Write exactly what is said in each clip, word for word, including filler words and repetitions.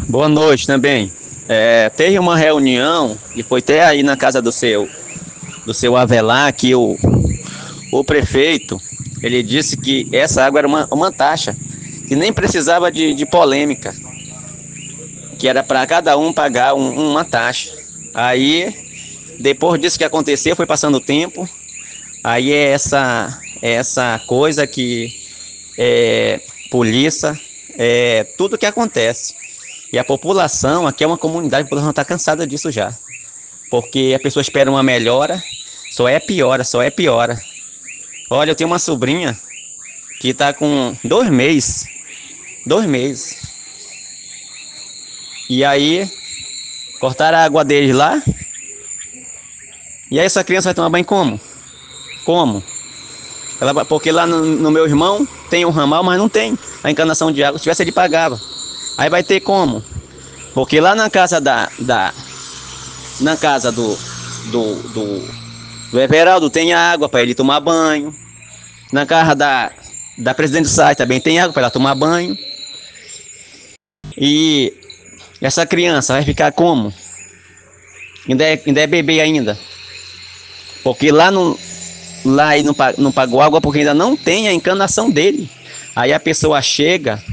Boa noite também. É, teve uma reunião e foi até aí na casa do seu do seu Avelar que o, o prefeito ele disse que essa água era uma, uma taxa que nem precisava de, de polêmica, que era para cada um pagar um- uma taxa. Aí depois disso que aconteceu, foi passando o tempo. Aí é essa é essa coisa que é polícia, é tudo que acontece. E a população, aqui é uma comunidade, a população está cansada disso já. Porque a pessoa espera uma melhora, só é piora, só é piora. Olha, eu tenho uma sobrinha que está com dois meses, dois meses. E aí, cortaram a água deles lá, e aí essa criança vai tomar banho como? Como? Ela, porque lá no, no meu irmão tem um ramal, mas não tem a encanação de água. Se tivesse, ele pagava. Aí vai ter como? Porque lá na casa da, da na casa do, do, do, do Everaldo tem água para ele tomar banho. Na casa da, da Presidente Sá também tem água para ela tomar banho. E essa criança vai ficar como? Ainda é, ainda é bebê ainda. Porque lá, no, lá ele não, não pagou água porque ainda não tem a encanação dele. Aí a pessoa chega,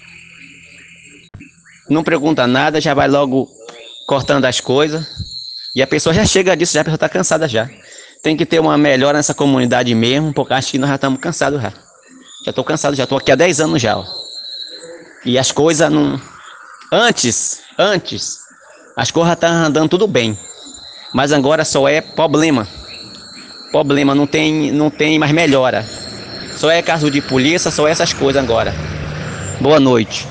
não pergunta nada, já vai logo cortando as coisas. E a pessoa já chega disso, já a pessoa está cansada já. Tem que ter uma melhora nessa comunidade mesmo, porque acho que nós já estamos cansados já. Já estou cansado, já estou aqui há dez anos já. Ó. E as coisas não. Antes, antes, as coisas estavam andando tudo bem. Mas agora só é problema. Problema, não tem, não tem mais melhora. Só é caso de polícia, só é essas coisas agora. Boa noite.